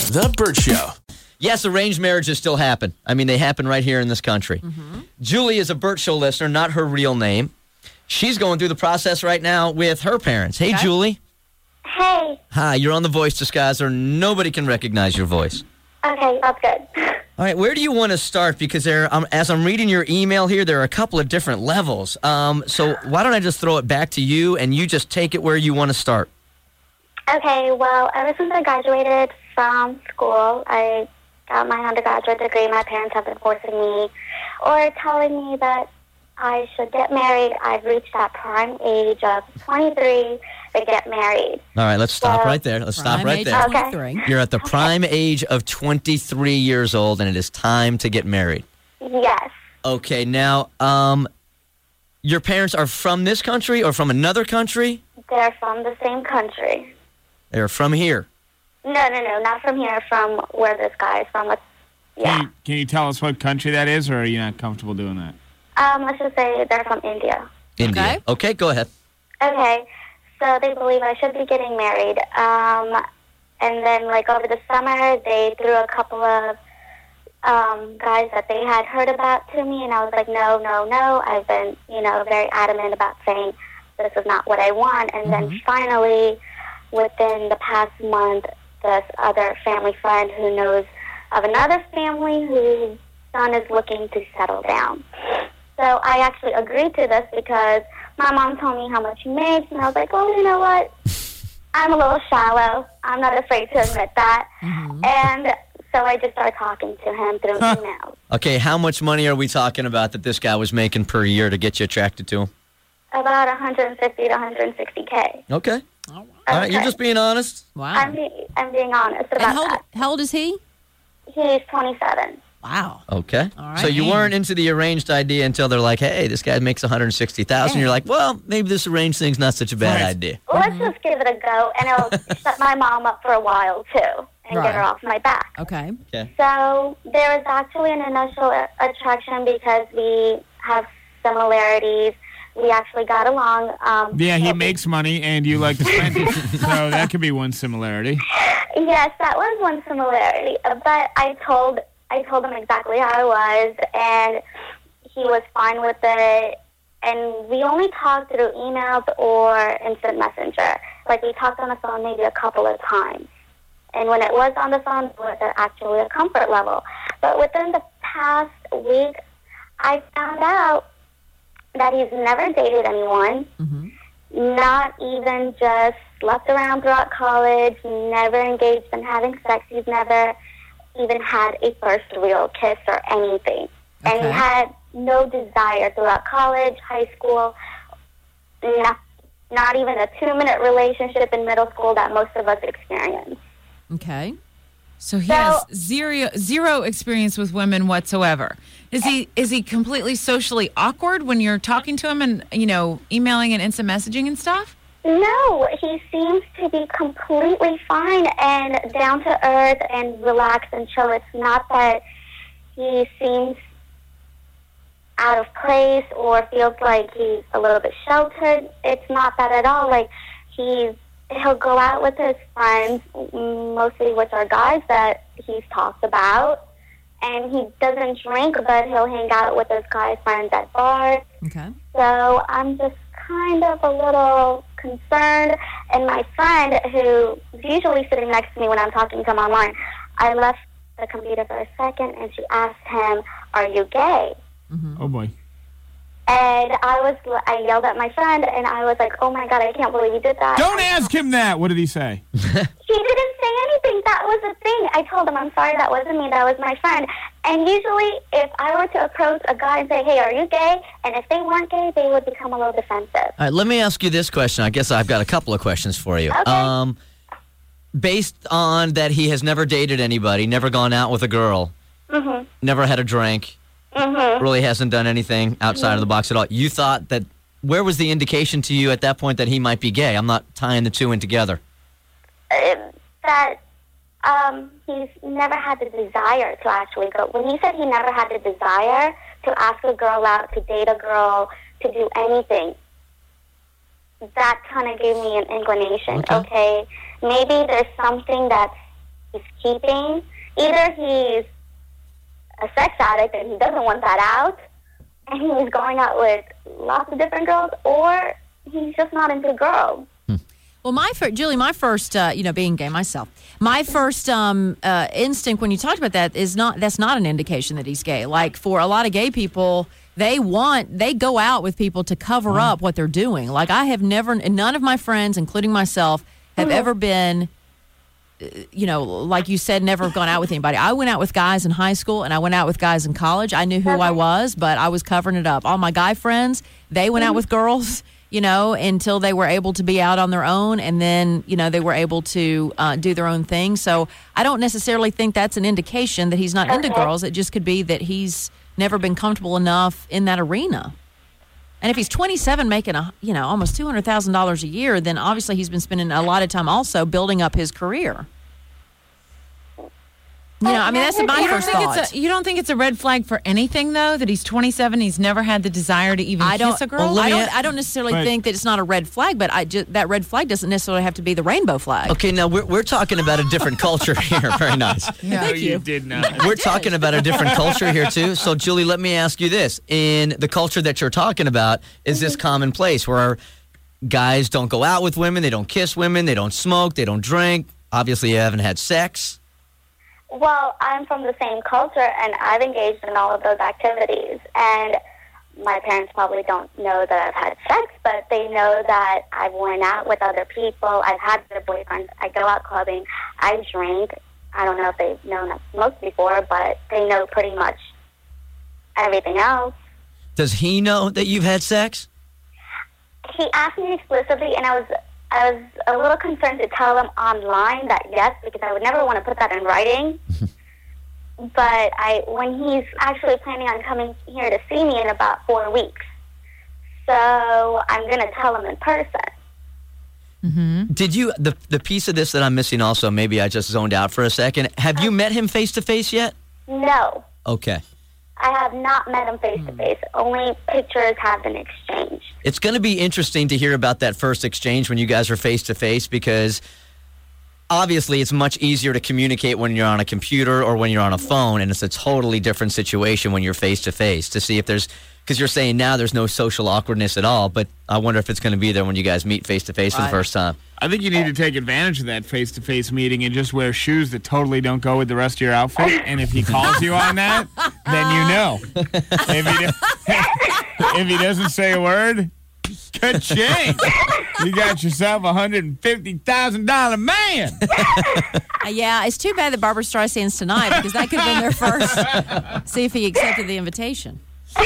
The Burt Show. Yes, arranged marriages still happen. I mean, they happen right here in this country. Julie is a Burt Show listener, not her real name. She's going through the process right now with her parents. Hey, Julie. Hey. Hi, you're on the Voice Disguiser. Nobody can recognize your voice. Okay, that's good. All right, where do you want to start? Because as I'm reading your email here, there are a couple of different levels. So why don't I just throw it back to you, and you just take it where you want to start. Okay, well, ever since I graduated from school, I got my undergraduate degree. My parents have been forcing me or telling me that I should get married. I've reached that prime age of 23 to get married. All right, let's stop right there. Let's stop right there. Okay. You're at the prime age of 23 years old, and it is time to get married. Yes. Okay, now, your parents are from this country or from another country? They're from the same country. They're from here. No, not from here, from where this guy is from. Yeah. Can you tell us what country that is, or are you not comfortable doing that? Let's just say they're from India. India. Okay, go ahead. Okay, so they believe I should be getting married. And then, over the summer, they threw a couple of guys that they had heard about to me, and I was like, no. I've been, very adamant about saying this is not what I want. And then finally, within the past month, this other family friend who knows of another family whose son is looking to settle down. So I actually agreed to this because my mom told me how much he makes, and I was like, well, you know what? I'm a little shallow. I'm not afraid to admit that. And so I just started talking to him through emails. Okay, how much money are we talking about that this guy was making per year to get you attracted to him? About 150 to 160K. Okay. All right, you're just being honest? Wow. I'm being honest about that. How old is he? He's 27. Wow. Okay. All right. So you weren't into the arranged idea until they're like, hey, this guy makes 160,000. You're like, well, maybe this arranged thing's not such a bad idea. Let's just give it a go, and it'll shut my mom up for a while, too, and get her off my back. Okay. So there was actually an initial attraction because we have similarities. We actually got along. He makes money, and you like to spend it. So that could be one similarity. Yes, that was one similarity. But I told him exactly how I was, and he was fine with it. And we only talked through emails or instant messenger. We talked on the phone maybe a couple of times. And when it was on the phone, it was actually a comfort level. But within the past week, I found out that he's never dated anyone, not even just slept around throughout college, never engaged in having sex. He's never even had a first real kiss or anything. And he had no desire throughout college, high school, not even a 2-minute relationship in middle school that most of us experience. Okay. So he has zero experience with women whatsoever. Is he completely socially awkward when you're talking to him and, emailing and instant messaging and stuff? No, he seems to be completely fine and down to earth and relaxed and chill. It's not that he seems out of place or feels like he's a little bit sheltered. It's not that at all. He'll go out with his friends, mostly which are guys that he's talked about, and he doesn't drink, but he'll hang out with his guy friends at bars. Okay. So I'm just kind of a little concerned, and my friend, who's usually sitting next to me when I'm talking to him online, I left the computer for a second, and she asked him, "Are you gay?" Oh, boy. And I yelled at my friend, and I was like, oh, my God, I can't believe you did that. Don't ask him that. What did he say? He didn't say anything. That was the thing. I told him, I'm sorry, that wasn't me. That was my friend. And usually, if I were to approach a guy and say, hey, are you gay? And if they weren't gay, they would become a little defensive. All right, let me ask you this question. I guess I've got a couple of questions for you. Okay. Based on that he has never dated anybody, never gone out with a girl, never had a drink, really hasn't done anything outside of the box at all. You thought that, where was the indication to you at that point that he might be gay? I'm not tying the two in together. That he's never had the desire to actually go. When he said he never had the desire to ask a girl out, to date a girl, to do anything, that kind of gave me an inclination. Okay, maybe there's something that's he's keeping. Either he's a sex addict and he doesn't want that out, and he's going out with lots of different girls, or he's just not into girls. Well, Julie, my first, being gay myself, my first instinct when you talked about that that's not an indication that he's gay. Like, for a lot of gay people, they go out with people to cover up what they're doing. Like, none of my friends, including myself, have ever been, like you said, never gone out with anybody. I went out with guys in high school and I went out with guys in college. I knew who I was, but I was covering it up. All my guy friends, they went out with girls, until they were able to be out on their own, and then, they were able to do their own thing. So I don't necessarily think that's an indication that he's not into girls. It just could be that he's never been comfortable enough in that arena. And if he's 27 making almost $200,000 a year, then obviously he's been spending a lot of time also building up his career. That's my first thought. You don't think it's a red flag for anything, though, that he's 27, he's never had the desire to even kiss a girl? I don't necessarily think that it's not a red flag, but that red flag doesn't necessarily have to be the rainbow flag. Okay, now we're talking about a different culture here. Very nice. Yeah. No, you did not. We're talking about a different culture here, too. So, Julie, let me ask you this. In the culture that you're talking about, is this commonplace where guys don't go out with women, they don't kiss women, they don't smoke, they don't drink? Obviously, you haven't had sex. Well, I'm from the same culture, and I've engaged in all of those activities. And my parents probably don't know that I've had sex, but they know that I've went out with other people. I've had other boyfriends. I go out clubbing. I drink. I don't know if they've known that most before, but they know pretty much everything else. Does he know that you've had sex? He asked me explicitly, and I was a little concerned to tell him online that yes, because I would never want to put that in writing. But when he's actually planning on coming here to see me in about 4 weeks, so I'm going to tell him in person. Mm-hmm. Did you, the piece of this that I'm missing also, maybe I just zoned out for a second, have you met him face-to-face yet? No. Okay. I have not met him face-to-face. Only pictures have been exchanged. It's going to be interesting to hear about that first exchange when you guys are face-to-face, because obviously it's much easier to communicate when you're on a computer or when you're on a phone, and it's a totally different situation when you're face-to-face to see if there's, because you're saying now there's no social awkwardness at all, but I wonder if it's going to be there when you guys meet face-to-face for the first time. I think you need to take advantage of that face-to-face meeting and just wear shoes that totally don't go with the rest of your outfit. And if he calls you on that, then you know. If he doesn't say a word, ka-ching! You got yourself a $150,000 man. Yeah, it's too bad that Barbara Streisand's tonight, because that could have been their first. See if he accepted the invitation.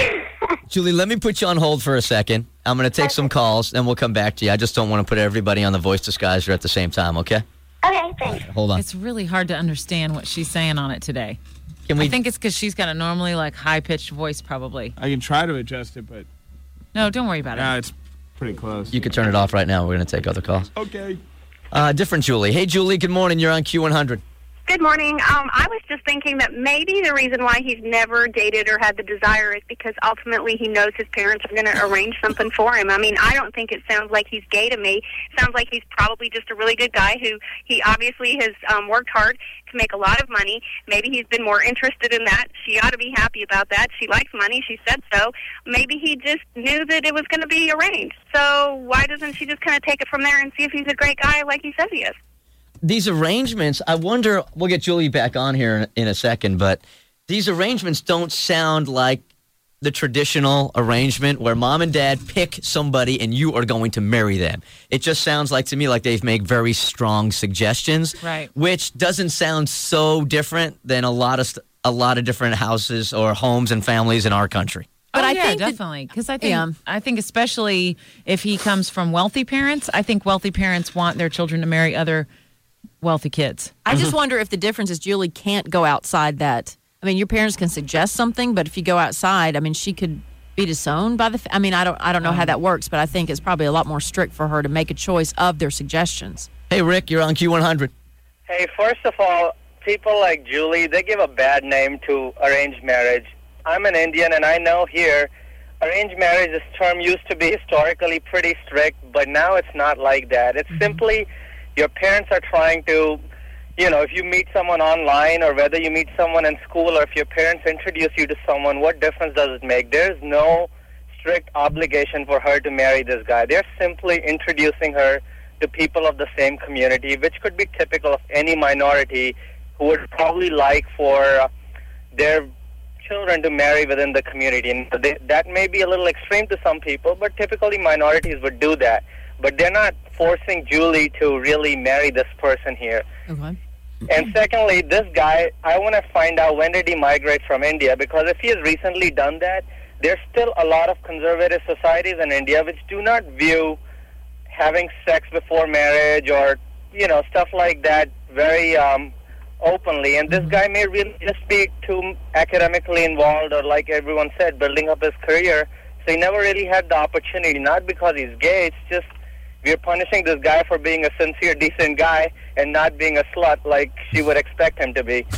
Julie, let me put you on hold for a second. I'm going to take some calls, and we'll come back to you. I just don't want to put everybody on the voice disguiser at the same time, okay? Okay, thanks. Hold on. It's really hard to understand what she's saying on it today. I think it's because she's got a normally high-pitched voice, probably. I can try to adjust it, but... No, don't worry about it. No, it's pretty close. You could turn it off right now. We're going to take other calls. Okay. Different Julie. Hey, Julie, good morning. You're on Q100. Good morning. I was just thinking that maybe the reason why he's never dated or had the desire is because ultimately he knows his parents are going to arrange something for him. I mean, I don't think it sounds like he's gay to me. It sounds like he's probably just a really good guy who he obviously has worked hard to make a lot of money. Maybe he's been more interested in that. She ought to be happy about that. She likes money. She said so. Maybe he just knew that it was going to be arranged. So why doesn't she just kind of take it from there and see if he's a great guy like he says he is? These arrangements, I wonder, we'll get Julie back on here in a second, but these arrangements don't sound like the traditional arrangement where mom and dad pick somebody and you are going to marry them. It just sounds like to me like they've made very strong suggestions, right? Which doesn't sound so different than a lot of different houses or homes and families in our country. But I think definitely, because I think especially if he comes from wealthy parents, I think wealthy parents want their children to marry other wealthy kids. I just wonder if the difference is Julie can't go outside that. I mean, your parents can suggest something, but if you go outside, I mean, she could be disowned by I mean, I don't know how that works, but I think it's probably a lot more strict for her to make a choice of their suggestions. Hey, Rick, you're on Q100. Hey, first of all, people like Julie, they give a bad name to arranged marriage. I'm an Indian, and I know here, arranged marriage, this term used to be historically pretty strict, but now it's not like that. It's simply your parents are trying to, if you meet someone online or whether you meet someone in school or if your parents introduce you to someone, what difference does it make? There's no strict obligation for her to marry this guy. They're simply introducing her to people of the same community, which could be typical of any minority who would probably like for their children to marry within the community. And that may be a little extreme to some people, but typically minorities would do that. But they're not forcing Julie to really marry this person here. Okay. And secondly, this guy, I want to find out when did he migrate from India, because if he has recently done that, there's still a lot of conservative societies in India which do not view having sex before marriage or, stuff like that very openly. And this guy may really just be too academically involved or, like everyone said, building up his career. So he never really had the opportunity, not because he's gay, it's just we're punishing this guy for being a sincere, decent guy and not being a slut like she would expect him to be.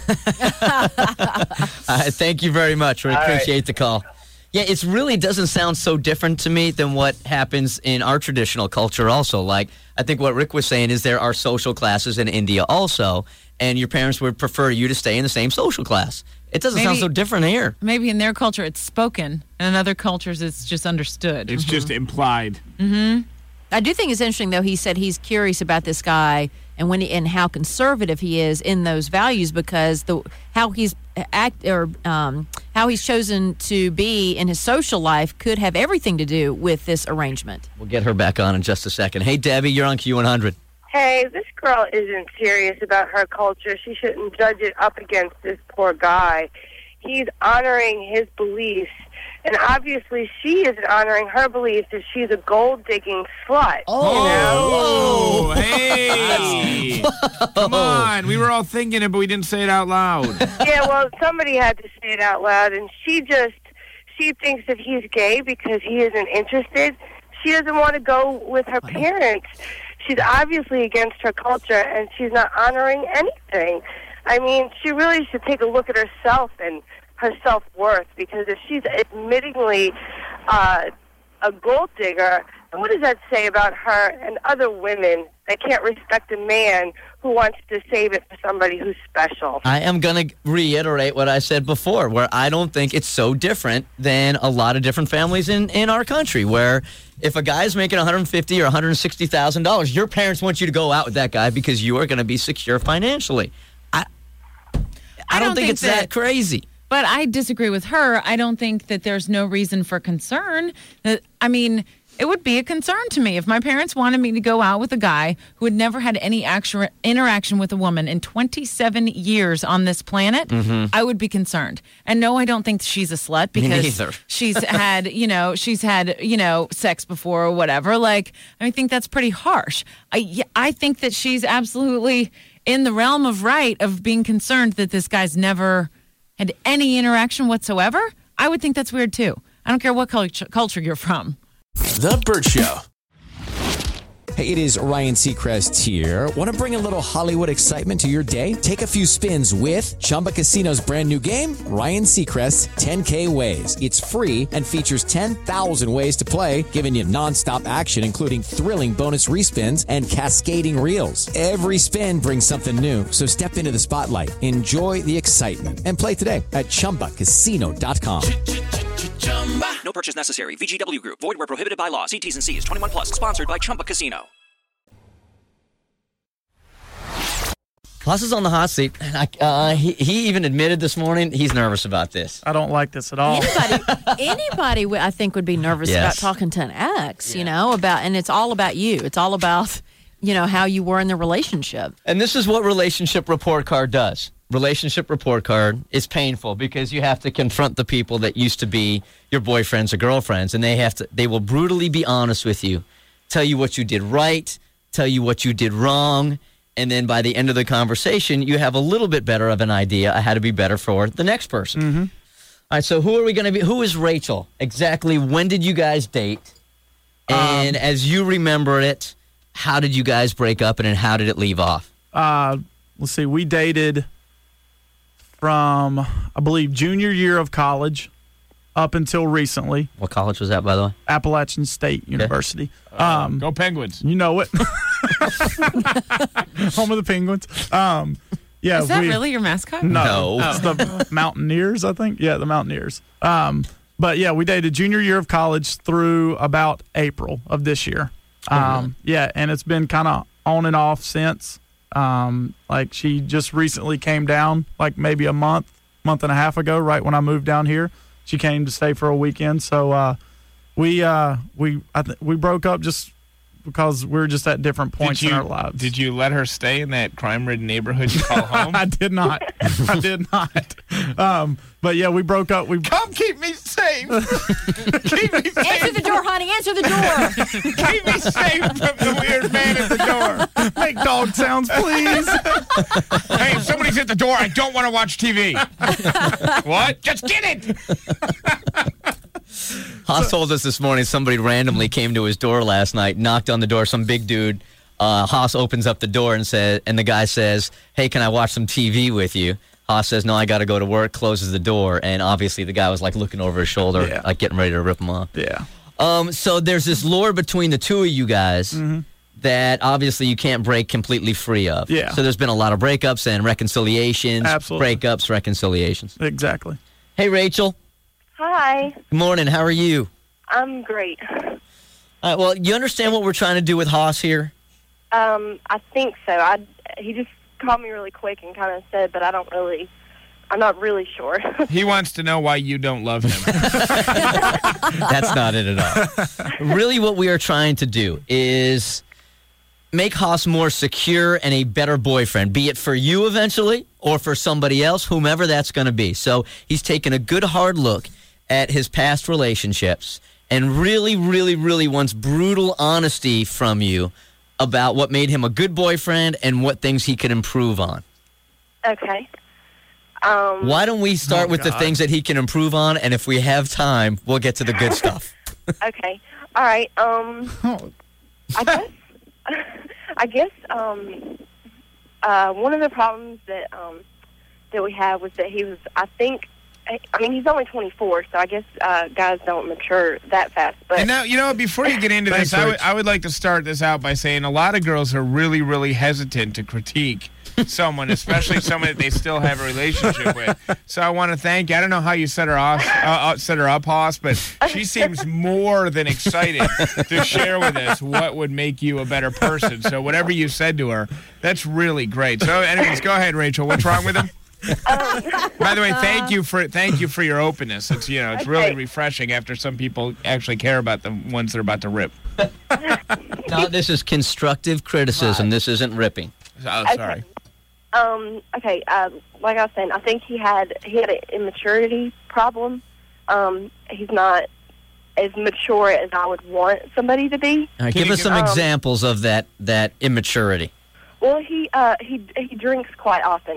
Thank you very much. We appreciate the call. Yeah, it really doesn't sound so different to me than what happens in our traditional culture also. Like, I think what Rick was saying is there are social classes in India also, and your parents would prefer you to stay in the same social class. It doesn't sound so different here. Maybe in their culture it's spoken, and in other cultures it's just understood. It's just implied. Mm-hmm. I do think it's interesting, though. He said he's curious about this guy and how conservative he is in those values, because how he's chosen to be in his social life could have everything to do with this arrangement. We'll get her back on in just a second. Hey, Debbie, you're on Q100. Hey, this girl isn't serious about her culture. She shouldn't judge it up against this poor guy. He's honoring his beliefs. And obviously, she isn't honoring her beliefs if she's a gold-digging slut. Oh, hey! Come on, we were all thinking it, but we didn't say it out loud. Yeah, well, somebody had to say it out loud, and she thinks that he's gay because he isn't interested. She doesn't want to go with her parents. She's obviously against her culture, and she's not honoring anything. I mean, she really should take a look at herself and her self-worth, because if she's admittingly a gold digger, what does that say about her and other women that can't respect a man who wants to save it for somebody who's special? I am going to reiterate what I said before, where I don't think it's so different than a lot of different families in our country, where if a guy's making $150,000 or $160,000, your parents want you to go out with that guy because you are going to be secure financially. I don't think it's that crazy. But I disagree with her. I don't think that there's no reason for concern. I mean, it would be a concern to me if my parents wanted me to go out with a guy who had never had any actual interaction with a woman in 27 years on this planet. Mm-hmm. I would be concerned. And no, I don't think she's a slut because she's had, sex before or whatever. Like, I think that's pretty harsh. I think that she's absolutely in the realm of right of being concerned that this guy's never had any interaction whatsoever. I would think that's weird too. I don't care what culture you're from. The Burt Show. Hey, it is Ryan Seacrest here. Want to bring a little Hollywood excitement to your day? Take a few spins with Chumba Casino's brand new game, Ryan Seacrest's 10K Ways. It's free and features 10,000 ways to play, giving you nonstop action, including thrilling bonus respins and cascading reels. Every spin brings something new, so step into the spotlight, enjoy the excitement, and play today at ChumbaCasino.com. No purchase necessary. VGW Group. Void where prohibited by law. See T's and C's. 21 plus. Sponsored by Chumba Casino. Plus is on the hot seat. He even admitted this morning he's nervous about this. I don't like this at all. Anybody I think would be nervous about talking to an ex, and it's all about you. It's all about, how you were in the relationship. And this is what Relationship Report Card does. Relationship Report Card is painful because you have to confront the people that used to be your boyfriends or girlfriends, and they will brutally be honest with you, tell you what you did right, tell you what you did wrong, and then by the end of the conversation, you have a little bit better of an idea of how to be better for the next person. Mm-hmm. All right, so who are we going to be? Who is Rachel? Exactly when did you guys date? And as you remember it, how did you guys break up, and then how did it leave off? Let's see, we dated from, I believe, junior year of college up until recently. What college was that, by the way? Appalachian State University. Go Penguins. You know it. Home of the Penguins. Yeah, Is that really your mascot? No. It's the Mountaineers, I think. Yeah, the Mountaineers. But yeah, we dated junior year of college through about April of this year. Yeah, and it's been kind of on and off since. Like she just recently came down, like maybe a month and a half ago, right when I moved down here. She came to stay for a weekend. So we broke up just because we're just at different points in our lives. Did you let her stay in that crime-ridden neighborhood you call home? I did not. But yeah, we broke up. Come keep me safe. Keep me safe. Answer the door, honey. Answer the door. Keep me safe from the weird man at the door. Make dog sounds, please. Hey, if somebody's at the door, I don't want to watch TV. What? Just get it. Haas told us this morning somebody randomly came to his door last night, knocked on the door, some big dude. Haas opens up the door and the guy says, "Hey, can I watch some TV with you?" Haas says, "No, I got to go to work," closes the door, and obviously the guy was like looking over his shoulder, like getting ready to rip him off. Yeah. So there's this lore between the two of you guys that obviously you can't break completely free of. Yeah. So there's been a lot of breakups and reconciliations. Absolutely. Breakups, reconciliations. Exactly. Hey, Rachel. Hi. Good morning. How are you? I'm great. Well, you understand what we're trying to do with Haas here? I think so. He just called me really quick and kind of said, but I'm not really sure. He wants to know why you don't love him. That's not it at all. Really what we are trying to do is make Haas more secure and a better boyfriend, be it for you eventually or for somebody else, whomever that's going to be. So he's taken a good hard look at his past relationships and really, really, really wants brutal honesty from you about what made him a good boyfriend and what things he could improve on. Okay. Why don't we start with the things that he can improve on, and if we have time, we'll get to the good stuff. Okay. All right. I guess one of the problems that we had was that he was, he's only 24, so I guess guys don't mature that fast. But and now, you know, before you get into this, I would like to start this out by saying a lot of girls are really, really hesitant to critique someone, especially someone that they still have a relationship with. So I want to thank you. I don't know how you set her up, Haas, but she seems more than excited to share with us what would make you a better person. So whatever you said to her, that's really great. So anyways, go ahead, Rachel. What's wrong with him? By the way, thank you for your openness. It's it's really refreshing after some people actually care about the ones they're about to rip. No, this is constructive criticism. This isn't ripping. Oh, sorry. Okay. Like I was saying, I think he had an immaturity problem. He's not as mature as I would want somebody to be. All right, give us some examples of that immaturity. Well, he drinks quite often.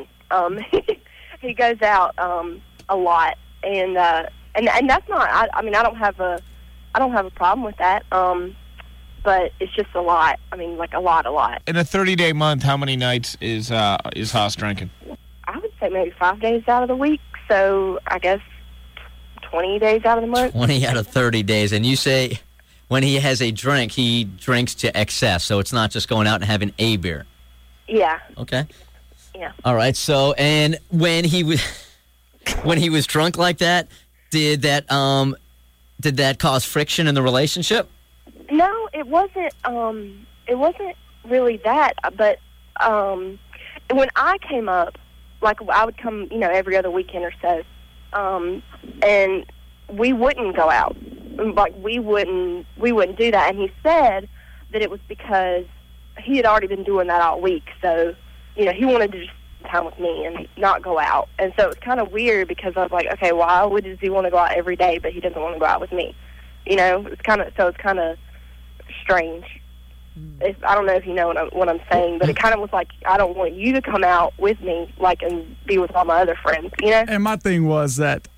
He goes out a lot, and that's not. I don't have a problem with that. But it's just a lot. I mean, like a lot. In a 30-day month, how many nights is Haas drinking? I would say maybe 5 days out of the week. So I guess 20 days out of the month. 20 out of 30 days. And you say when he has a drink, he drinks to excess. So it's not just going out and having a beer. Yeah. Okay. Yeah. All right. So, and when he was drunk like that, did that cause friction in the relationship? No, it wasn't. It wasn't really that. But when I came up, like I would come, every other weekend or so, and we wouldn't go out. Like we wouldn't do that. And he said that it was because he had already been doing that all week. So, he wanted to just spend time with me and not go out. And so it was kind of weird because I was like, okay, why does he want to go out every day, but he doesn't want to go out with me? It's kind of strange. I don't know if you know what I'm saying, but it kind of was like, I don't want you to come out with me, like, and be with all my other friends, And my thing was that,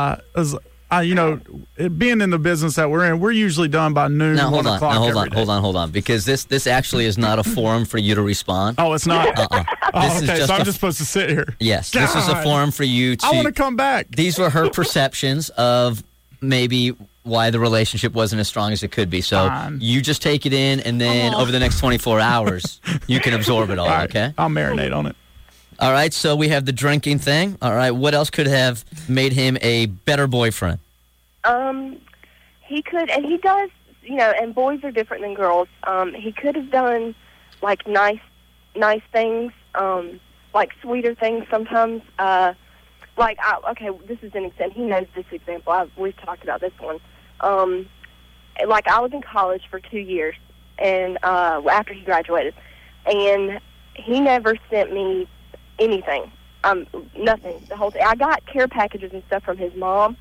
being in the business that we're in, we're usually done by noon, 1 o'clock every day. Hold on, because this actually is not a forum for you to respond. Oh, it's not? Okay, so I'm just supposed to sit here. Yes, this is a forum for you to... I want to come back. These were her perceptions of maybe why the relationship wasn't as strong as it could be. So you just take it in, and then over the next 24 hours, you can absorb it all, okay? I'll marinate on it. All right, so we have the drinking thing. All right, what else could have made him a better boyfriend? He could, and he does, and boys are different than girls. He could have done, like, nice things, like sweeter things sometimes. This is an example. He knows this example. We've talked about this one. Like, I was in college for 2 years, and after he graduated, and he never sent me anything, nothing. The whole thing. I got care packages and stuff from his mom.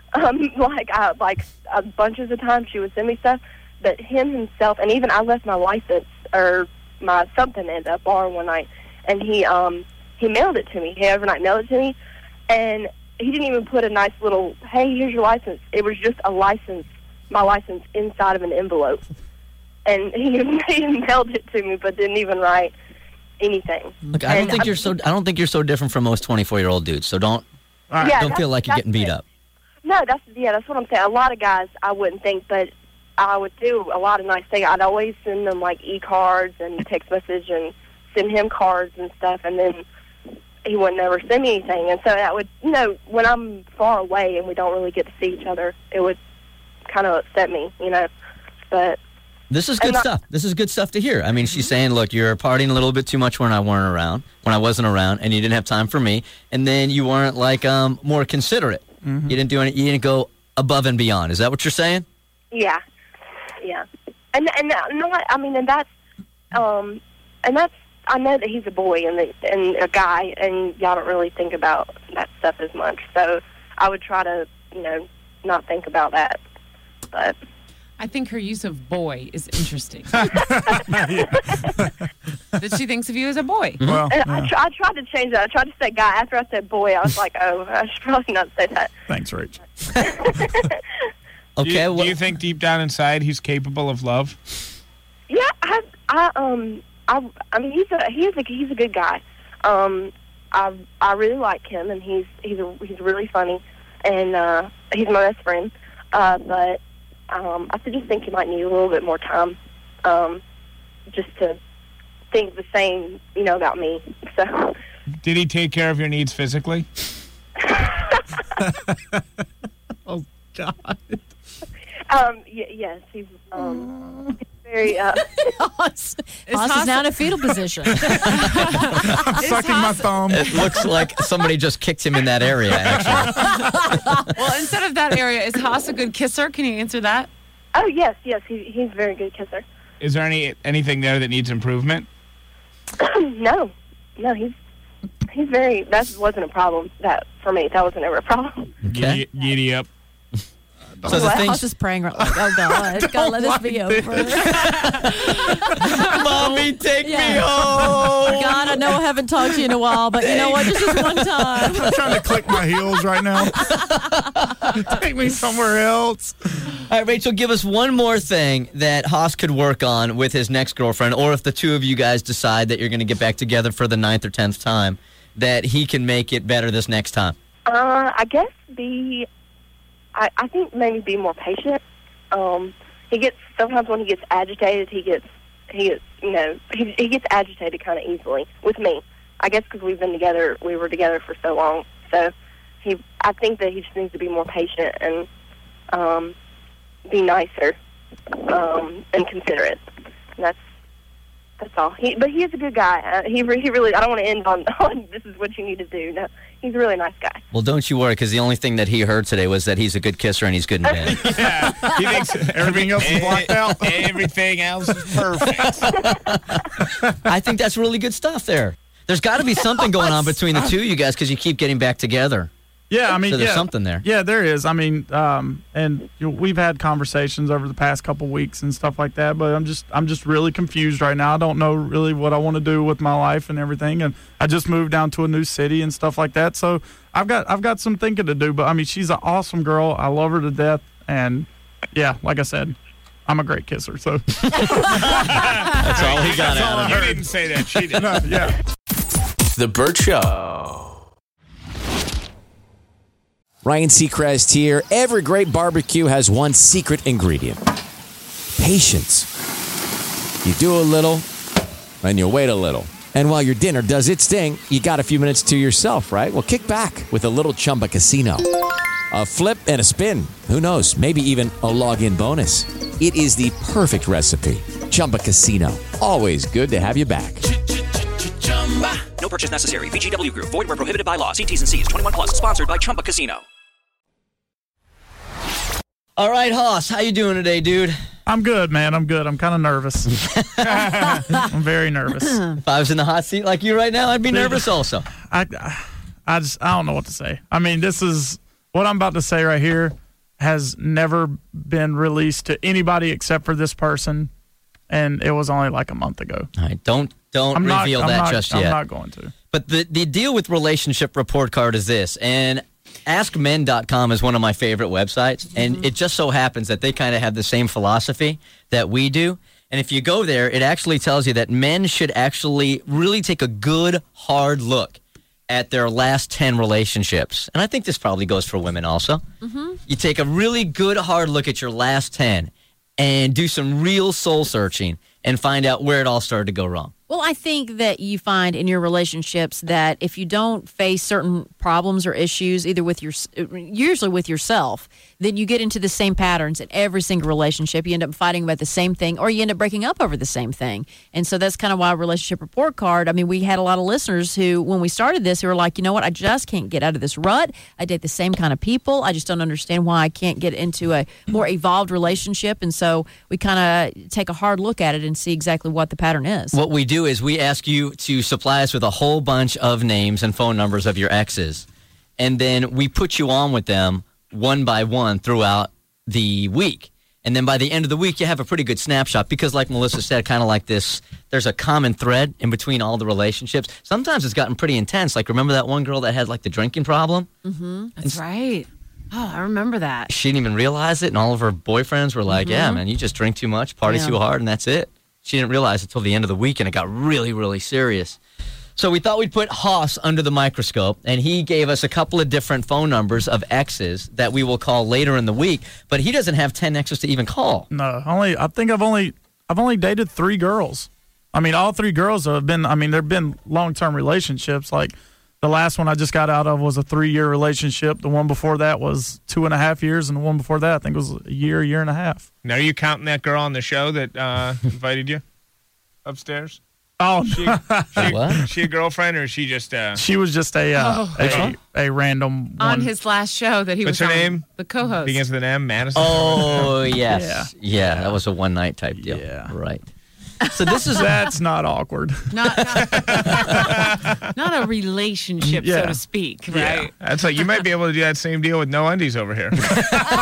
Bunches of times she would send me stuff, but him himself, and even I left my license or my something at a bar one night, and he mailed it to me. He overnight mailed it to me. And he didn't even put a nice little, hey, here's your license. It was just my license inside of an envelope. And he mailed it to me, but didn't even write anything. Look, I don't think you're so different from most 24-year-old dudes. So don't feel like you're getting beat up. No, that's what I'm saying. A lot of guys I wouldn't think, but I would do a lot of nice things. I'd always send them like e-cards and text message and send him cards and stuff, and then he would never send me anything. And so that would, when I'm far away and we don't really get to see each other, it would kind of upset me, But this is good stuff. This is good stuff to hear. I mean, she's saying, look, you're partying a little bit too much when I wasn't around, and you didn't have time for me, and then you weren't like more considerate. Mm-hmm. You didn't go above and beyond. Is that what you're saying? Yeah. And that's I know that he's a boy and a guy, and y'all don't really think about that stuff as much. So I would try to, not think about that. But I think her use of boy is interesting. That she thinks of you as a boy. Well, I tried to change that. I tried to say guy. After I said boy, I was like, oh, I should probably not say that. Thanks, Rach. Okay. Do you think deep down inside he's capable of love? Yeah, I mean, he's a good guy. I really like him, and he's really funny, and he's my best friend. But I just think he might need a little bit more time, just to think the same, about me. So. Did he take care of your needs physically? Oh God. Yes, he's very. Hoss is now in a fetal position. Sucking my thumb. It looks like somebody just kicked him in that area, actually. Well, instead of that area, is Hoss a good kisser? Can you answer that? Oh, yes, he's a very good kisser. Is there anything there that needs improvement? No, he's very. That wasn't a problem. That for me, that wasn't ever a problem. Okay. Giddy up. So I was just praying, like, oh God, God, let this be over. Mommy, take me home. God, I know I haven't talked to you in a while, but you know what? Just one time. I'm trying to click my heels right now. Take me somewhere else. All right, Rachel, give us one more thing that Hoss could work on with his next girlfriend, or if the two of you guys decide that you're going to get back together for the 9th or 10th time, that he can make it better this next time. I guess I think maybe be more patient. Sometimes when he gets agitated, he gets agitated kind of easily with me. I guess because we were together for so long. So I think that he just needs to be more patient and be nicer and considerate. And that's all. But he is a good guy. He really. I don't want to end on this is what you need to do. No, he's a really nice guy. Well, don't you worry, because the only thing that he heard today was that he's a good kisser and he's good in bed. Yeah, he thinks everything else is blocked out. Everything else is perfect. I think that's really good stuff there. There's got to be something going on between the two of you guys because you keep getting back together. Yeah, I mean, so there's something there. Yeah, there is. I mean, and we've had conversations over the past couple weeks and stuff like that. But I'm just really confused right now. I don't know really what I want to do with my life and everything. And I just moved down to a new city and stuff like that. So I've got some thinking to do. But I mean, she's an awesome girl. I love her to death. And yeah, like I said, I'm a great kisser. So that's all he got out of her. You didn't say that. She did. No, yeah. The Burt Show. Ryan Seacrest here. Every great barbecue has one secret ingredient. Patience. You do a little, then you wait a little. And while your dinner does its thing, you got a few minutes to yourself, right? Well, kick back with a little Chumba Casino. A flip and a spin. Who knows? Maybe even a log-in bonus. It is the perfect recipe. Chumba Casino. Always good to have you back. No purchase necessary. VGW Group. Void where prohibited by law. See T's and C's. 21 plus. Sponsored by Chumba Casino. All right, Hoss, how you doing today, dude? I'm good, man. I'm good. I'm kind of nervous. I'm very nervous. If I was in the hot seat like you right now, I'd be nervous also. I don't know what to say. I mean, this is what I'm about to say right here has never been released to anybody except for this person, and it was only like a month ago. All right, don't reveal that just yet. I'm not going to. But the deal with Relationship Report Card is this, and AskMen.com is one of my favorite websites, and it just so happens that they kind of have the same philosophy that we do. And if you go there, it actually tells you that men should actually really take a good, hard look at their last 10 relationships. And I think this probably goes for women also. You take a really good, hard look at your last 10 and do some real soul searching and find out where it all started to go wrong. Well, I think that you find in your relationships that if you don't face certain problems or issues, either with usually with yourself, then you get into the same patterns in every single relationship. You end up fighting about the same thing, or you end up breaking up over the same thing. And so that's kind of why Relationship Report Card. I mean, we had a lot of listeners who, when we started this, who were like, you know what, I just can't get out of this rut. I date the same kind of people. I just don't understand why I can't get into a more evolved relationship. And so we kind of take a hard look at it and see exactly what the pattern is. What we do is we ask you to supply us with a whole bunch of names and phone numbers of your exes, and then we put you on with them one by one throughout the week. And then by the end of the week, you have a pretty good snapshot because, like Melissa said, kind of like this, there's a common thread in between all the relationships. Sometimes it's gotten pretty intense. Like, remember that one girl that had, like, the drinking problem? That's right. Oh, I remember that. She didn't even realize it, and all of her boyfriends were like, yeah, man, you just drink too much, party too hard, and that's it. She didn't realize it until the end of the week, and it got really, really serious. So we thought we'd put Hoss under the microscope, and he gave us a couple of different phone numbers of exes that we will call later in the week. But he doesn't have 10 exes to even call. No, I think I've only dated 3 girls. I mean, all 3 girls have been. I mean, there've been long-term relationships. Like the last one I just got out of was a 3-year relationship. The one before that was 2.5 years, and the one before that I think was a year and a half. Now, are you counting that girl on the show that invited you upstairs? Oh, she a girlfriend, or is she just? She was just a random one. On his last show that he What's was her on, name? the co-host. Begins with an M, Madison. Oh, yes. Yeah, that was a one-night type deal. Yeah. Right. So that's not awkward. Not a relationship, so to speak, right? Yeah. That's like you might be able to do that same deal with no undies over here. Dude,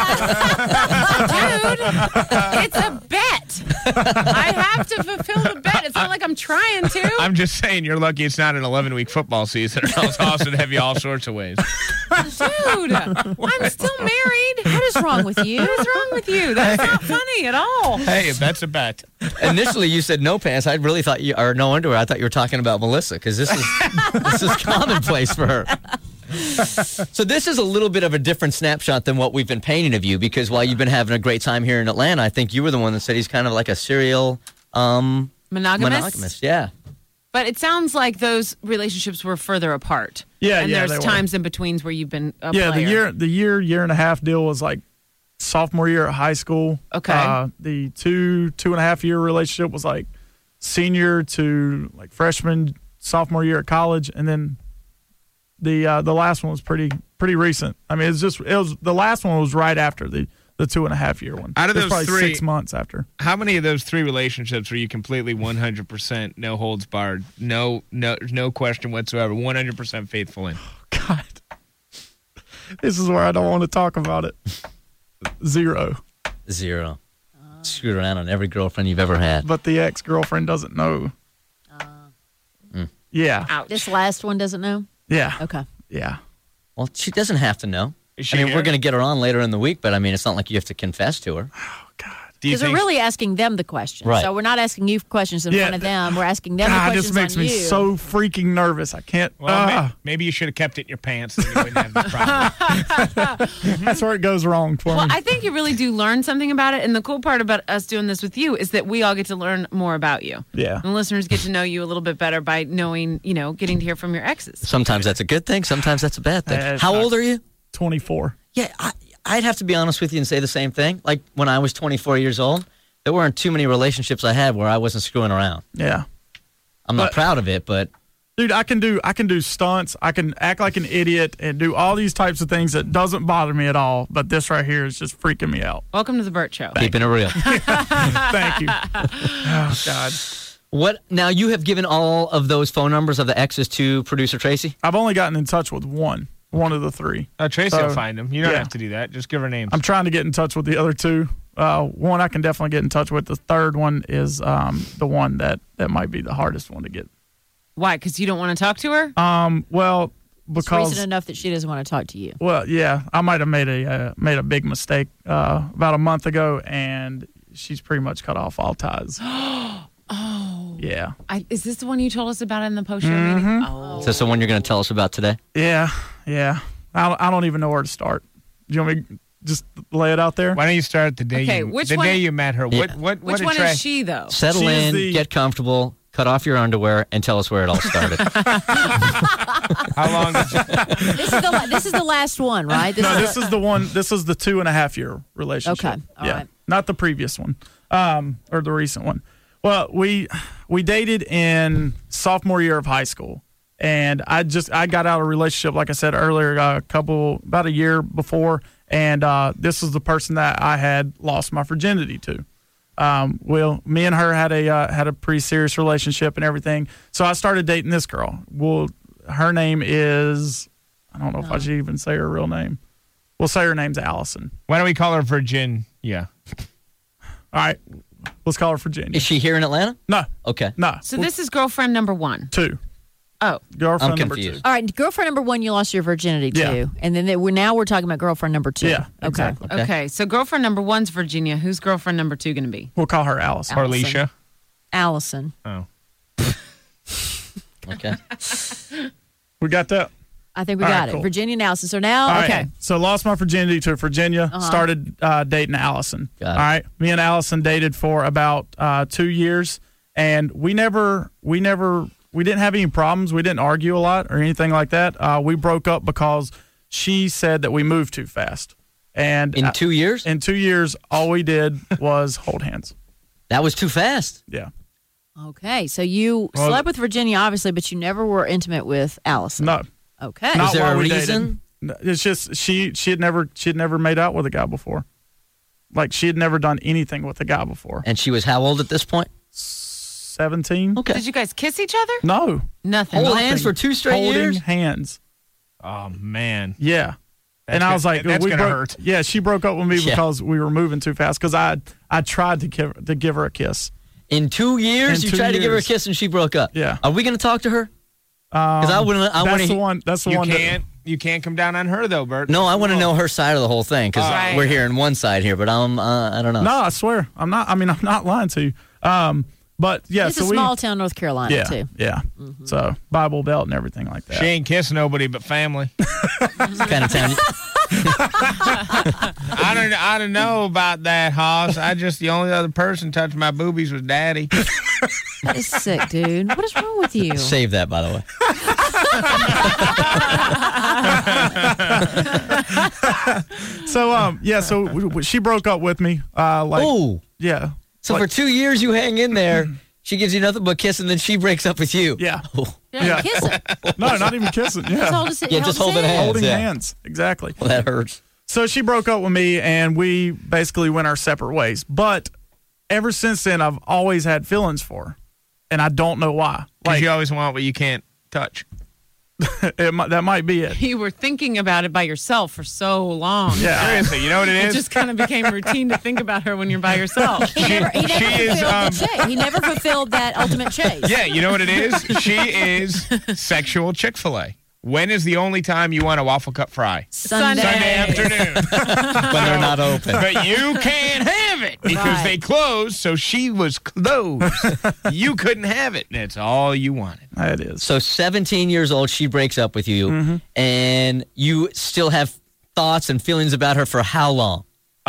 it's a bet. I have to fulfill the bet. It's not like I'm trying to. I'm just saying you're lucky it's not an 11-week football season, or else Austin would have you all sorts of ways. Dude, I'm still married. What is wrong with you? What is wrong with you? That's not funny at all. Hey, that's a bet. Initially, you said no pants. I really thought or no underwear. I thought you were talking about Melissa because this is commonplace for her. So this is a little bit of a different snapshot than what we've been painting of you, because while you've been having a great time here in Atlanta, I think you were the one that said he's kind of like a serial monogamous. Yeah. But it sounds like those relationships were further apart. Yeah, and yeah, there's times in betweens where you've been a player. the year and a half deal was like sophomore year at high school. Okay. The 2.5 year relationship was like senior to like freshman, sophomore year at college, and then the last one was pretty recent. I mean, the last one was right after the 2.5 year one. Out of those probably 3, 6 months after. How many of those 3 relationships were you completely 100% no holds barred, no question whatsoever, 100% faithful in? God, this is where I don't want to talk about it. 0. Screwed around on every girlfriend you've ever had. But the ex-girlfriend doesn't know. Yeah. Ouch. This last one doesn't know? Yeah. Okay. Yeah. Well, she doesn't have to know. Is she I mean, here? we're going to get her on later in the week, but I mean, it's not like you have to confess to her. Oh, God. Because we're really asking them the questions. Right. So we're not asking you questions in front of them. We're asking them the questions this makes on me you. so freaking nervous. I can't. Well, maybe you should have kept it in your pants. Then you wouldn't have this problem. That's where it goes wrong for me. Well, I think you really do learn something about it. And the cool part about us doing this with you is that we all get to learn more about you. Yeah. And listeners get to know you a little bit better by knowing, getting to hear from your exes. Sometimes that's a good thing. Sometimes that's a bad thing. How old are you? 24. Yeah, I'd have to be honest with you and say the same thing. Like when I was 24 years old, there weren't too many relationships I had where I wasn't screwing around. Yeah. I'm not proud of it, but dude, I can do stunts. I can act like an idiot and do all these types of things that doesn't bother me at all. But this right here is just freaking me out. Welcome to the Burt Show. Keeping it real. Thank you. Oh, God. What? Now, you have given all of those phone numbers of the exes to producer Tracy? I've only gotten in touch with one of the three. Tracy will find them. You don't have to do that. Just give her names. I'm trying to get in touch with the other two. One I can definitely get in touch with. The third one is the one that might be the hardest one to get. Why? Because you don't want to talk to her? Well, It's because reason enough that she doesn't want to talk to you. well, yeah, I might have made a big mistake about a month ago, and she's pretty much cut off all ties. Oh. Yeah. Is this the one you told us about in the post-show meeting? Oh. Is this the one you're going to tell us about today? Yeah. I don't even know where to start. Do you want me to just lay it out there? Why don't you start the day day you met her? Yeah. What Which one is she, though? Settle in, get comfortable, cut off your underwear, and tell us where it all started. How long did you... This is the last one, right? This is the one. This is the 2.5-year relationship. Okay. All right. Not the previous one, or the recent one. Well, we dated in sophomore year of high school, and I got out of a relationship, like I said earlier, about a year before, and this was the person that I had lost my virginity to. Well, me and her had a pretty serious relationship and everything, so I started dating this girl. Well, her name is, I don't know if I should even say her real name. We'll say her name's Allison. Why don't we call her Virgin? Yeah. All right. Let's call her Virginia. Is she here in Atlanta? No. Okay. No. So this is girlfriend number 1. 2. Oh. Girlfriend I'm number confused. 2. All right, girlfriend number 1, you lost your virginity to. Yeah. And then now we're talking about girlfriend number 2. Yeah, exactly. Okay, so girlfriend number 1's Virginia. Who's girlfriend number 2 going to be? We'll call her Allison. Or Alicia. Allison. Oh. Okay. We got that? I think we All got right, it. cool. Virginia and Allison. So now, All okay. right. So lost my virginity to Virginia, started dating Allison. Got it. All right. Me and Allison dated for about 2 years, and we didn't have any problems. We didn't argue a lot or anything like that. We broke up because she said that we moved too fast. And In 2 years? In 2 years, all we did was hold hands. That was too fast. Yeah. Okay, so you slept with Virginia, obviously, but you never were intimate with Allison. No. Okay. Not Is there while a we reason? dated. It's just she had never made out with a guy before. Like she had never done anything with a guy before. And she was how old at this point? 17. Okay. Did you guys kiss each other? No. Nothing. Hold hands for 2 straight Holding years? hands. Oh, man. Yeah. And I was like, that's we going to broke, hurt. Yeah, she broke up with me Yeah. because we were moving too fast. Because I tried to give her a kiss. In 2 years, In you 2 tried to give her a years. kiss and she broke up. Yeah. Are we going to talk to her? Because I want That's to. the one. That's the one. You can't come down on her, though, Bert. No, I want to know her side of the whole thing because Right. we're hearing one side here, but I don't know. No, I swear, I'm not. I mean, I'm not lying to you. But yeah, It's so a small town, North Carolina, yeah, too. yeah. So Bible Belt and everything like that. She ain't kissing nobody but family. Kind of town. I don't know about that, Hoss. The only other person touched my boobies was Daddy. That is sick, dude. What is wrong with you? Save that, by the way. So yeah, so she broke up with me. Oh, Yeah. so for 2 years you hang in there. She gives you nothing but a kiss, and then she breaks up with you. Yeah. Oh. Yeah, kiss it. No, not even kissing. Just Yeah. hold his, Yeah, just holding hands. Holding yeah. hands. Exactly. Well, that hurts. So she broke up with me, and we basically went our separate ways. But ever since then, I've always had feelings for her, and I don't know why. Because you always want what you can't touch. That might be it. You were thinking about it by yourself for so long. Yeah. Seriously, you know what it It is? just kind of became routine to think about her when you're by yourself. He never fulfilled the chase. He never fulfilled that ultimate chase. Yeah, you know what it is? She is sexual Chick-fil-A. When is the only time you want a waffle cup fry? Sunday. Sunday afternoon. When they're not open. But you can't have it. it because they closed, so she was closed. You couldn't have it, and that's all you wanted. It is. So 17 years old, she breaks up with you, and you still have thoughts and feelings about her for how long?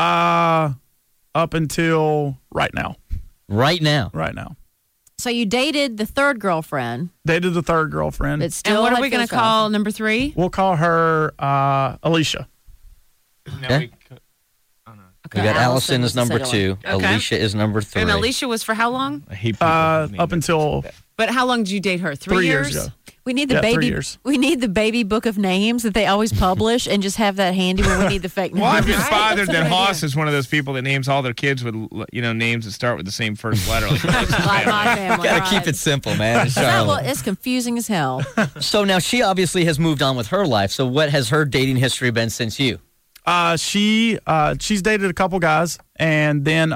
Up until right now. Right now? Right now. So you dated the third girlfriend. Dated the third girlfriend. But still, and what are we going to call number 3? We'll call her Alicia. Okay. We got Allison as number 2. Okay. Alicia is number 3. And Alicia was for how long? I hate people up until. But how long did you date her? 3 years ago. We need the baby. 3 years. We need the baby book of names that they always publish, and just have that handy when we need the fake names. Well, I'm just bothered that Hoss is one of those people that names all their kids with names that start with the same first letter. Like my family. Gotta keep it simple, man. It's confusing as hell. So now she obviously has moved on with her life. So what has her dating history been since you? She's dated a couple guys, and then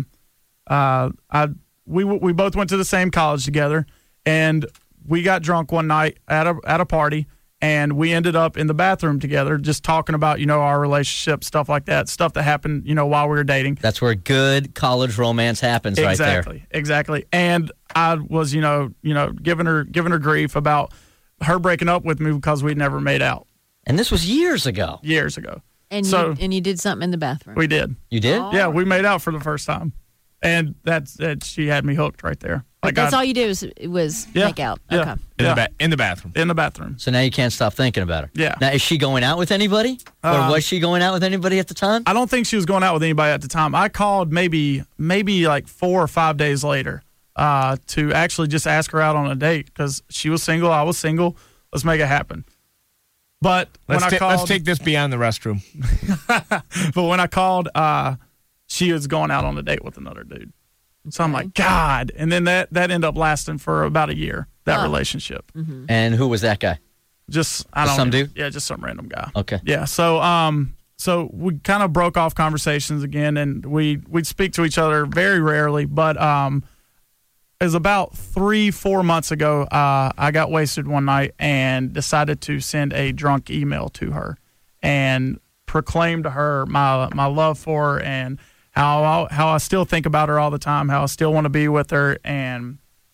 we both went to the same college together, and we got drunk one night at a party, and we ended up in the bathroom together, just talking about our relationship, stuff like that, stuff that happened while we were dating. That's where good college romance happens, right there. Exactly. And I was giving her grief about her breaking up with me because we'd never made out. And this was years ago. And you did something in the bathroom. We did. You did? Yeah, we made out for the first time, and she had me hooked right there. Like that's all you did was make out. Yeah. Okay. In the bathroom. In the bathroom. So now you can't stop thinking about her. Yeah. Now, is she going out with anybody? Or was she going out with anybody at the time? I don't think she was going out with anybody at the time. I called maybe like 4 or 5 days later to actually just ask her out on a date because she was single, I was single. Let's make it happen. But let's take this beyond the restroom. But when I called, she was going out on a date with another dude. So I'm like, God. And then that ended up lasting for about a year, that relationship. Mm-hmm. And who was that guy? Just some dude? Yeah, just some random guy. Okay. Yeah. So we kind of broke off conversations again, and we'd speak to each other very rarely. But it was about 3-4 months ago. I got wasted one night and decided to send a drunk email to her and proclaim to her my love for her and how I still think about her all the time, how I still want to be with her, and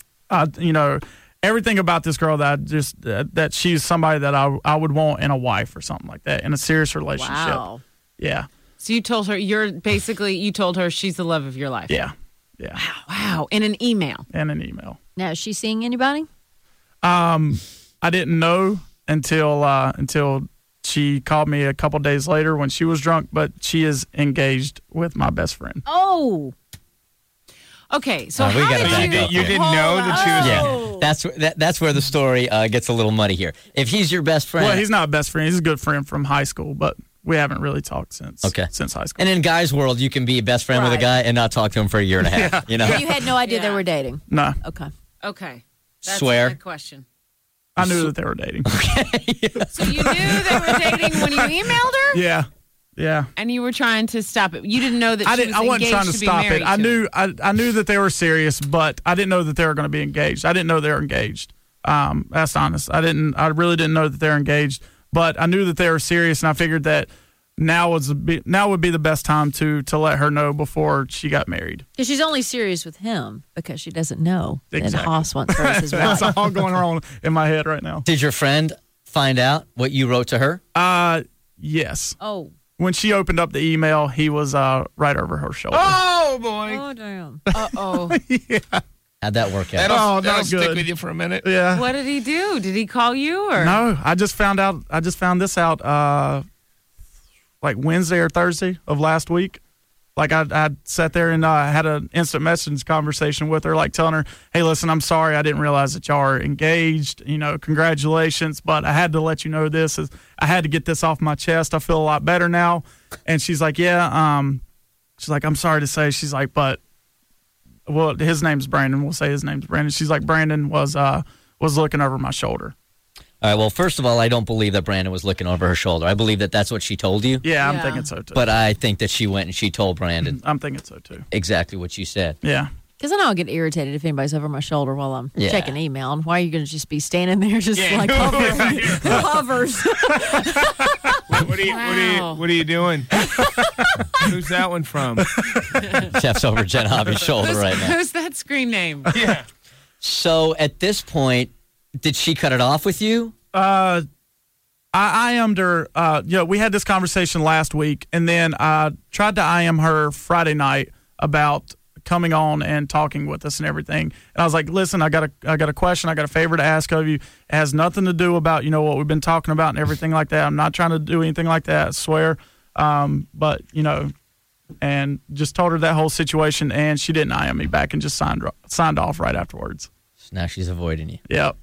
everything about this girl that she's somebody that I would want in a wife or something like that, in a serious relationship. Wow. Yeah. So you told her you told her she's the love of your life. Yeah. Yeah. Wow. In an email. Now, is she seeing anybody? I didn't know until she called me a couple days later when she was drunk, but she is engaged with my best friend. Oh. Okay, so we gotta you didn't know that she was... Yeah, that's where the story gets a little muddy here. If he's your best friend... Well, he's not a best friend. He's a good friend from high school, but we haven't really talked since high school. And in guys' world, you can be best friend with a guy and not talk to him for a year and a half. You had no idea they were dating? No. Okay. That's Swear. a good question. I knew that they were dating. Okay. So you knew they were dating when you emailed her? Yeah. Yeah. And you were trying to stop it. You didn't know that she was I wasn't engaged trying to stop it. I knew that they were serious, but I didn't know that they were going to be engaged. I didn't know they were engaged. That's honest. I really didn't know that they were engaged, but I knew that they were serious, and I figured that now would be the best time to let her know before she got married. Because she's only serious with him because she doesn't know that Hoss wants her as his wife. wife. That's all going on in my head right now. Did your friend find out what you wrote to her? Yes. Oh. When she opened up the email, he was right over her shoulder. Oh, boy. Oh, damn. Uh-oh. Yeah. How'd that work out? That'll stick with you for a minute. Yeah. What did he do? Did he call you? Or? No, I just found this out like Wednesday or Thursday of last week. Like I sat there and had an instant message conversation with her, like telling her, "Hey, listen, I'm sorry, I didn't realize that y'all are engaged. Congratulations, but I had to let you know this. I had to get this off my chest. I feel a lot better now." And she's like, "Yeah." She's like, "I'm sorry to say." She's like, "But his name's Brandon. We'll say his name's Brandon." She's like, "Brandon was looking over my shoulder." All right, well, first of all, I don't believe that Brandon was looking over her shoulder. I believe that that's what she told you. Yeah, I'm thinking so, too. But I think that she went and she told Brandon. I'm thinking so, too. Exactly what you said. Yeah. Because I know I'll get irritated if anybody's over my shoulder while I'm checking email. And why are you going to just be standing there just like hovering? Who hovers? What are you doing? Who's that one from? Jeff's over Jen Hobby's shoulder right now. Who's that screen name? Yeah. So at this point, did she cut it off with you? I IM'd her. We had this conversation last week, and then I tried to IM her Friday night about coming on and talking with us and everything. And I was like, listen, I got a question. I got a favor to ask of you. It has nothing to do about, what we've been talking about and everything like that. I'm not trying to do anything like that, I swear. But, and just told her that whole situation, and she didn't IM me back and just signed off right afterwards. So now she's avoiding you. Yep.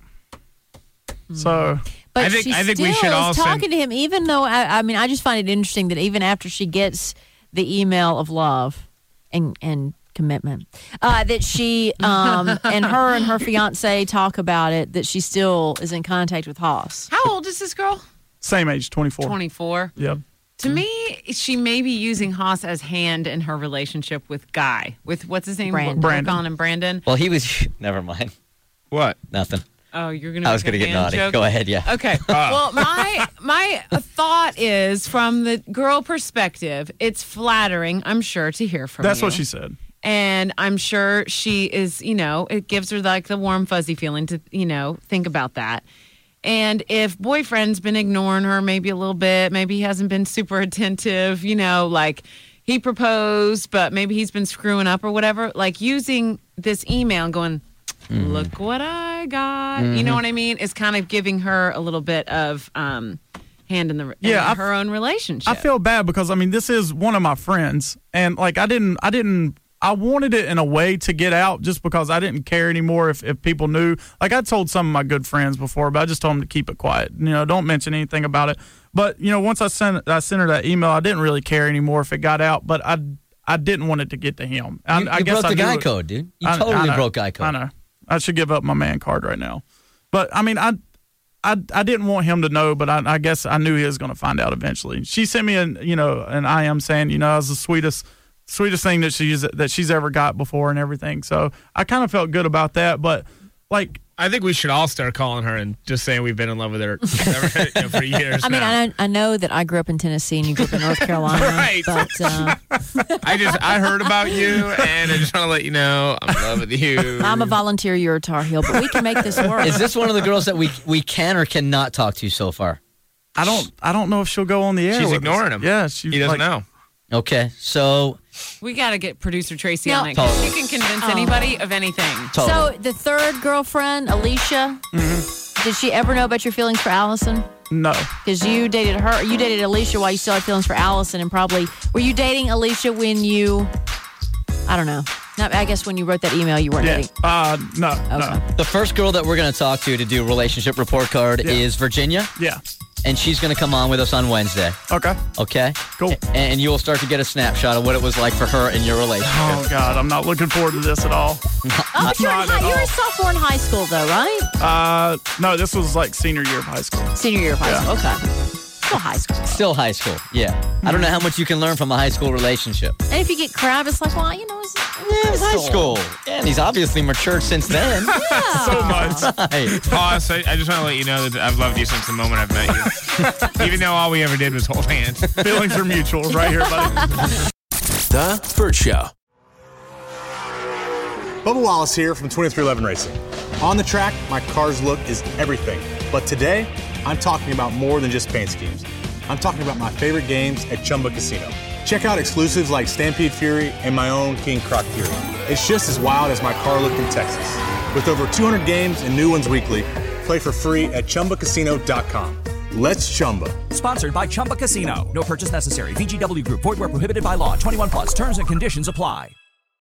So... But I think still we should all is talking to him, even though, I just find it interesting that even after she gets the email of love and commitment, that she and her fiance talk about it, that she still is in contact with Haas. How old is this girl? Same age, 24. 24. Yep. To me, she may be using Haas as hand in her relationship with Guy. With, what's his name? Brandon. We're calling him Brandon. Well, he was... Never mind. What? Nothing. Oh, you're going to I was going to get naughty. Joke? Go ahead, yeah. Okay. Well, my thought is, from the girl perspective, it's flattering, I'm sure, to hear from That's you. what she said. And I'm sure she is, it gives her like the warm, fuzzy feeling to, think about that. And if boyfriend's been ignoring her maybe a little bit, maybe he hasn't been super attentive, like he proposed, but maybe he's been screwing up or whatever, like using this email and going, look what I got. You know what I mean? It's kind of giving her a little bit of hand in her own relationship. I feel bad because this is one of my friends, and like I wanted it in a way to get out just because I didn't care anymore if people knew. Like I told some of my good friends before, but I just told them to keep it quiet. Don't mention anything about it. But once I sent her that email, I didn't really care anymore if it got out. But I didn't want it to get to him. You broke the guy code, dude. You totally broke guy code. I know. I should give up my man card right now. But I didn't want him to know, but I guess I knew he was going to find out eventually. She sent me an IM saying, it was the sweetest thing that she's ever got before and everything. So I kind of felt good about that. But like, I think we should all start calling her and just saying we've been in love with her for years. I know that I grew up in Tennessee and you grew up in North Carolina. Right. But I heard about you and I just want to let you know I'm in love with you. I'm a volunteer. You're a Tar Heel, but we can make this work. Is this one of the girls that we can or cannot talk to so far? I don't know if she'll go on the air. She's ignoring him. Yeah, he doesn't know. Okay, so we got to get producer Tracy Now, on it. 'Cause she can convince anybody of anything. So the third girlfriend, Alicia, did she ever know about your feelings for Allison? No. Because you dated her. You dated Alicia while you still had feelings for Allison, and probably were you dating Alicia when you? I don't know. I guess when you wrote that email, you weren't dating. No. Okay. No. The first girl that we're going to talk to do relationship report card is Virginia. Yeah. And she's going to come on with us on Wednesday. Okay. Okay? Cool. And you will start to get a snapshot of what it was like for her in your relationship. Oh, God. I'm not looking forward to this at all. You're a sophomore in high school, though, right? No, this was like senior year of high school. Senior year of high school. Okay. Still high school. Still high school, yeah. I don't know how much you can learn from a high school relationship. And if you get crap, it's like, well, it's high school. Yeah, and he's obviously matured since then. Yeah. So much. Right. Boss, I just want to let you know that I've loved you since the moment I've met you. Even though all we ever did was hold hands. Feelings are mutual right here, buddy. The Burt Show. Bubba Wallace here from 2311 Racing. On the track, my car's look is everything. But today, I'm talking about more than just paint schemes. I'm talking about my favorite games at Chumba Casino. Check out exclusives like Stampede Fury and my own King Croc Fury. It's just as wild as my car look in Texas. With over 200 games and new ones weekly, play for free at ChumbaCasino.com. Let's Chumba. Sponsored by Chumba Casino. No purchase necessary. VGW Group. Void where prohibited by law. 21 plus. Terms and conditions apply.